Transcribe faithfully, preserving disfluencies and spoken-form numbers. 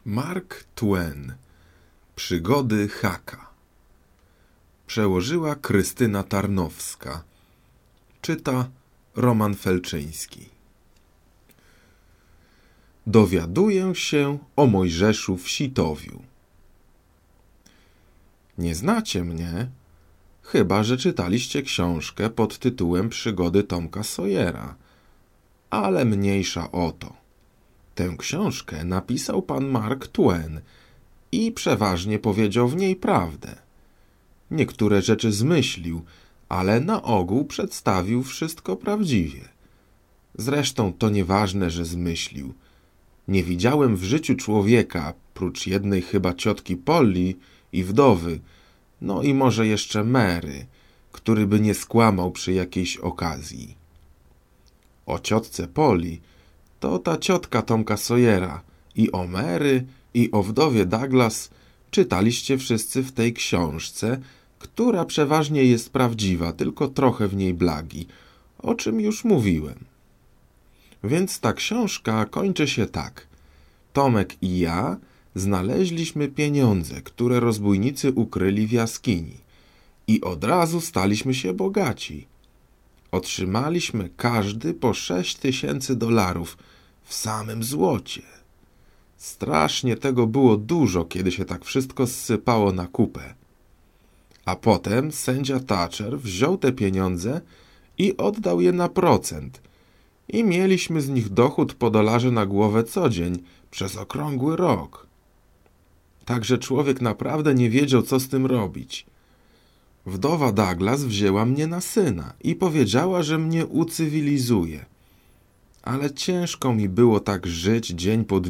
Mark Twain. Przygody Haka. Przełożyła Krystyna Tarnowska. Czyta Roman Felczyński. Dowiaduję się o Mojżeszu w Sitowiu. Nie znacie mnie, chyba że czytaliście książkę pod tytułem Przygody Tomka Sawyera, ale mniejsza o to. Tę książkę napisał pan Mark Twain i przeważnie powiedział w niej prawdę. Niektóre rzeczy zmyślił, ale na ogół przedstawił wszystko prawdziwie. Zresztą to nieważne, że zmyślił. Nie widziałem w życiu człowieka, prócz jednej chyba ciotki Polly i wdowy, no i może jeszcze Mary, który by nie skłamał przy jakiejś okazji. O ciotce Polly to ta ciotka Tomka Sawyera i o Mary i o wdowie Douglas czytaliście wszyscy w tej książce, która przeważnie jest prawdziwa, tylko trochę w niej blagi, o czym już mówiłem. Więc ta książka kończy się tak. Tomek i ja znaleźliśmy pieniądze, które rozbójnicy ukryli w jaskini i od razu staliśmy się bogaci. Otrzymaliśmy każdy po sześć tysięcy dolarów w samym złocie. Strasznie tego było dużo, kiedy się tak wszystko zsypało na kupę. A potem sędzia Thatcher wziął te pieniądze i oddał je na procent i mieliśmy z nich dochód po dolarze na głowę co dzień przez okrągły rok. Także człowiek naprawdę nie wiedział, co z tym robić. Wdowa Douglas wzięła mnie na syna i powiedziała, że mnie ucywilizuje. Ale ciężko mi było tak żyć dzień po dniu.